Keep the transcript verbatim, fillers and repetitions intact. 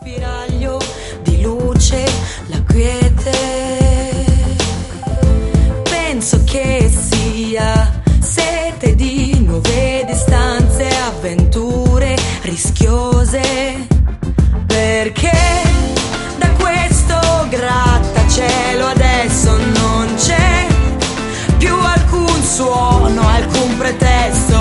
Spiraglio di luce, la quiete. Penso che sia sete di nuove distanze, avventure rischiose. Perché da questo grattacielo adesso non c'è più alcun suono, alcun pretesto.